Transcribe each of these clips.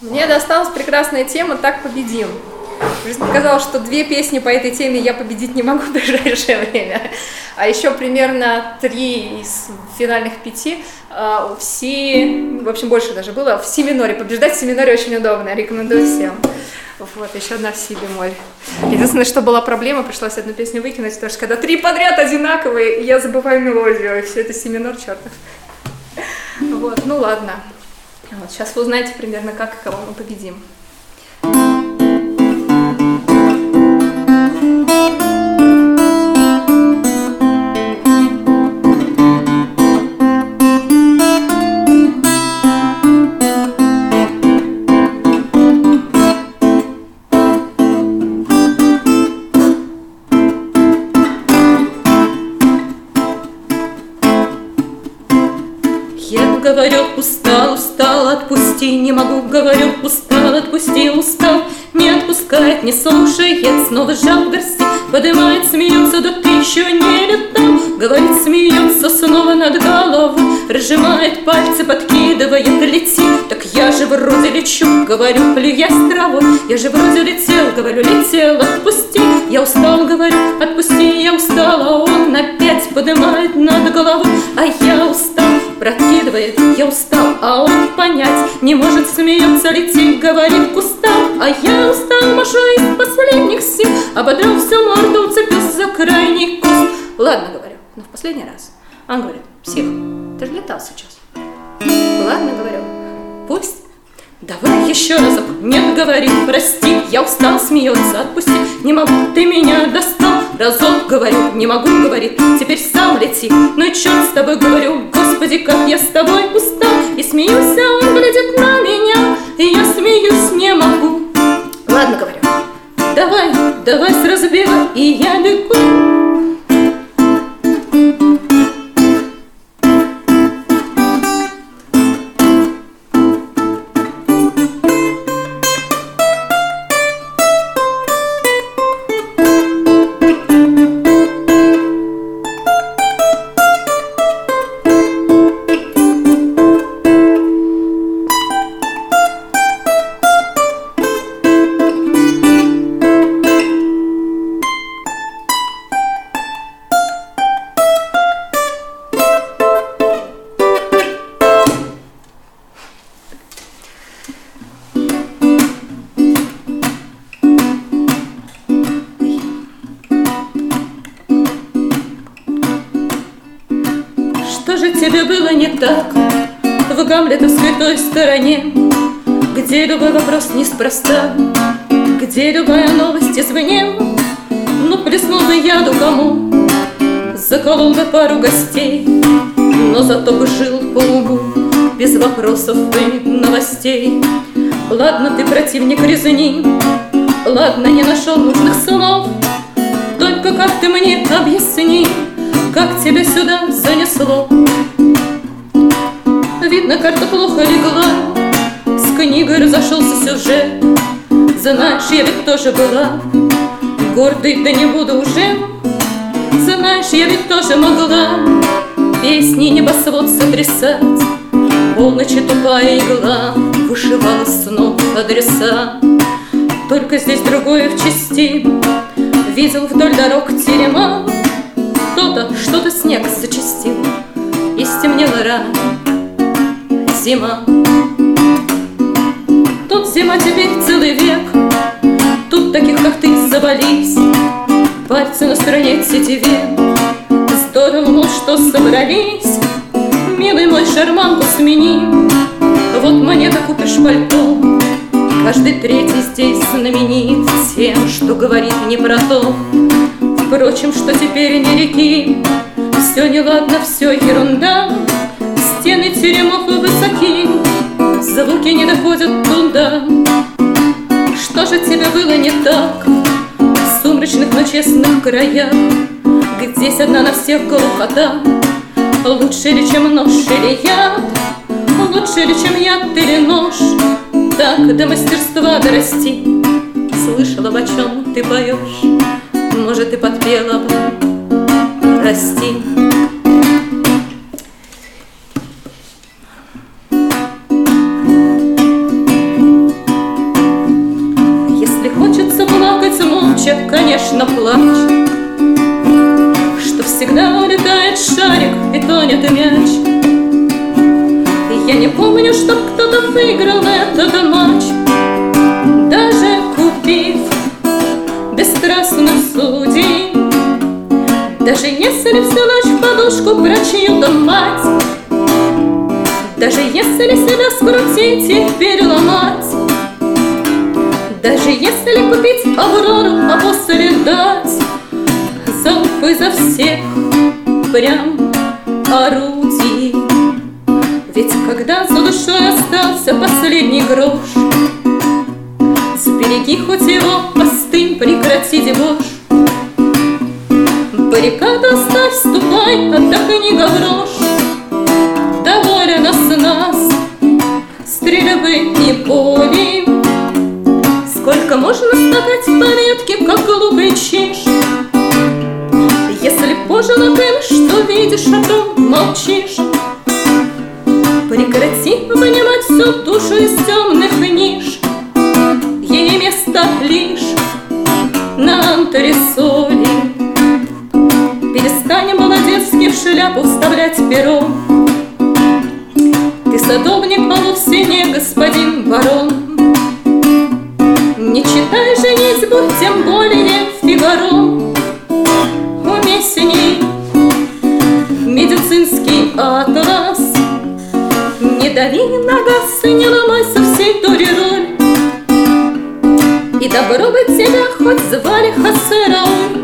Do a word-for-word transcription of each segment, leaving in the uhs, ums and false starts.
Мне досталась прекрасная тема «Так победим». Жизнь показала, что две песни по этой теме я победить не могу в ближайшее время. А еще примерно три из финальных пяти в си, в общем, больше даже было, в си миноре. Побеждать в си миноре очень удобно, я рекомендую всем. Вот, еще одна в си бемоль. Единственное, что была проблема, пришлось одну песню выкинуть, потому что когда три подряд одинаковые, я забываю мелодию, и все это си минор чертов. Вот, ну ладно. Вот, сейчас вы узнаете примерно, как и кого мы победим. Я говорю, устал, устал, отпусти, не могу, говорю, устал, отпусти, устал. Не отпускает, не слушает, снова сжал в горсти, поднимает, смеется, да ты еще не летал. Говорит, смеется, снова над головой, разжимает пальцы, подкидывает, лети. Так я же вроде лечу, говорю, плюясь травой, я же вроде летел, говорю, летел, отпусти. Я устал, говорю, отпусти, я устал, а он опять поднимает над головой, а я устал. Прокидывает, я устал, а он понять не может, смеется, летит, говорит, к кустам. А я устал, машу из последних сил, ободрал всю морду, уцепился за крайний куст. Ладно, говорю, но в последний раз. Он говорит, псих, ты же летал сейчас. Ладно, говорю, пусть. Давай еще разок, нет, говори, прости, я устал, смеется, отпусти, не могу, ты меня достал. Разок, говорю, не могу, говорит, теперь сам лети. Ну и черт с тобой, говорю, господи, как я с тобой устал. И смеюсь, а он глядит на меня, и я смеюсь, не могу. Ладно, говорю, давай, давай с разбега, и я бегу. Что же тебе было не так в гамлетовской той стороне, где любой вопрос неспроста, где любая новость извне? Ну, плеснул бы яду кому, заколол бы пару гостей, но зато бы жил по уму, без вопросов и новостей. Ладно, ты противник, резни, ладно, не нашел нужных слов, только как ты мне объясни, как тебя сюда занесло? Видно, карта плохо легла, с книгой разошелся сюжет. Знаешь, я ведь тоже была гордой, да не буду уже. Знаешь, я ведь тоже могла песни небосвод сотрясать. Полночи тупая игла вышивала снов адреса. Только здесь другое в части, видел вдоль дорог терема. Кто-то что-то снег зачастил, и стемнела рано зима. Тут зима теперь целый век, тут таких, как ты, завались. Пальцы на стороне тетиве, здорово, мол, что собрались. Милый мой, шарманку смени, вот монета купишь пальто. Каждый третий здесь знаменит тем, что говорит не про то. Впрочем, что теперь не реки, все неладно, все ерунда. Стены теремов высоки, звуки не доходят туда. Что же тебе было не так в сумрачных, но честных краях, где здесь одна на всех глухота? Лучше ли, чем нож или яд? Лучше ли, чем яд или нож? Так до мастерства дорасти. Слышала, о чем ты поешь, может, и подпела бы, прости. плача, конечно, плачь, что всегда улетает шарик и тонет мяч. Я не помню, чтоб кто-то выиграл этот матч, даже купив бесстрастных судей. Даже если всю ночь в подушку про чью-то мать, даже если себя скрутить и переломать, даже если купить Аврору, а после дать залпы за всех прям орудий. Ведь когда за душой остался последний грош, сбереги хоть его, остынь, прекрати дебош. Баррикаду оставь, ступай, отдохни, гаврош. Довольно с нас стрельбы и боли. Сколько можно скакать по ветке, как глупый чиж? Если пожила ты, что видишь, а то молчишь. Прекрати вынимать всю душу из темных ниш. Ей место лишь на антресоли. Перестань, молодецки, в шляпу вставлять перо. Ты садовник, а вовсе не господин барон. Не читай женитьбу, тем более Фигаро. Умей с ней медицинский атлас. Не дави на газ и не ломай со всей дури роль. И добро бы тебя хоть звали Хосе Рауль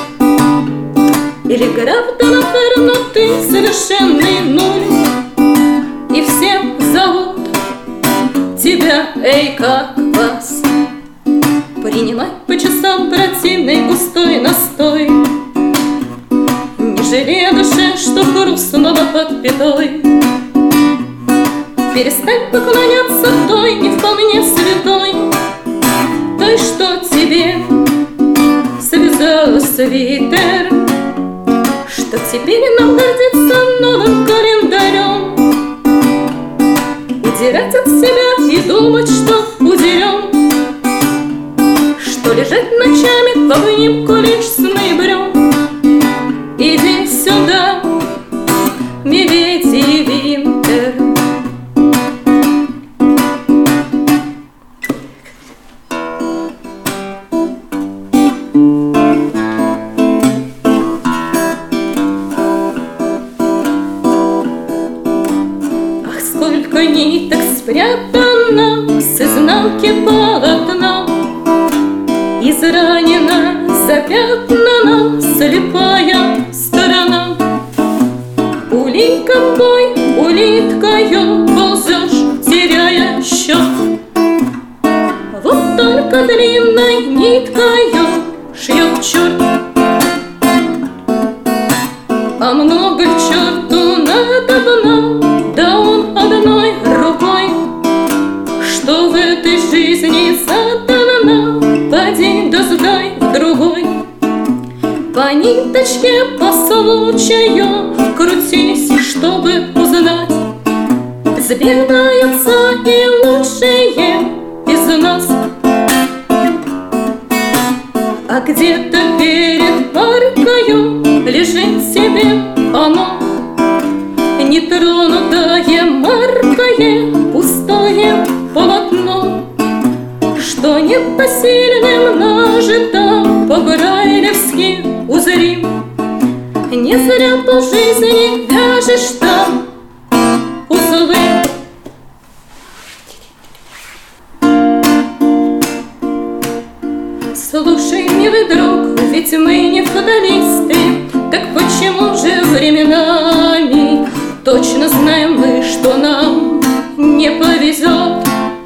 или граф Данафер, но ты совершенный нуль. И все зовут тебя, эй, как вас. Принимай по часам противный густой настой, не жалея душе, что хрустнула под пятой. Перестань поклоняться той не вполне святой, той, что тебе связала свитер, что теперь нам гордится новым календарем. Удирать от себя и думать, что удерем, что лежать ночами в обнимку лишь с ноябрем. Иди сюда, миледи Винтер. Ах, сколько ниток спрятано с изнанки полотна, изранена, запятнана слепая сторона. Улитка бой, улиткою ползешь, теряя счет. Вот только длинной ниткою шьет черт. А много к черту надобно, да он одной рукой, что в этой жизни задано, поди да сдай в другой. По ниточке, по случаю крутись, чтобы узнать, сбегаются и лучшие из нас. А где-то перед аркою лежит себе оно, нетронутое, маркое, пустое полотно, что непосильным нажито по-брайлевски узри. Не зря по жизни вяжешь там узлы. Слушай, милый друг, ведь мы не фаталисты, так почему же временами точно знаем мы, что нам не повезет?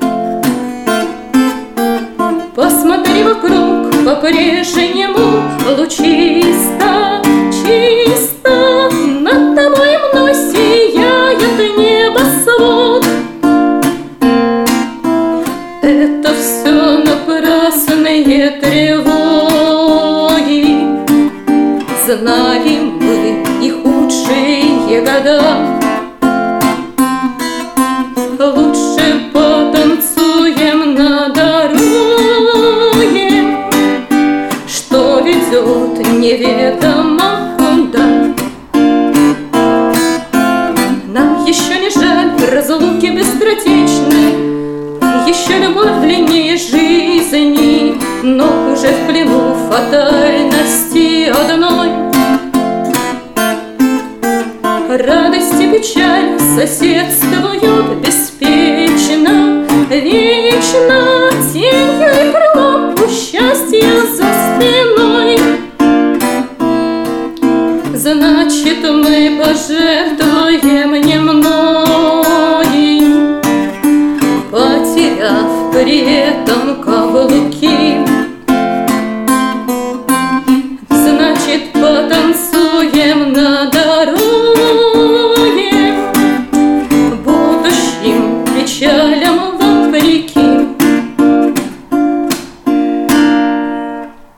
Посмотри вокруг, по-прежнему лучисто, чисто над тобой мной сияет небосвод. Это все напрасные тревоги, знали мы и худшие года. Лучше потанцуем на дороге, Еще любовь длиннее жизни, но уже в плену фатальности одной. Радость и печаль соседствуют беспечно, вечно, тенью и крылом у счастья за спиной. Значит, мы пожертвуем немногим, потеряв при этом каблуки.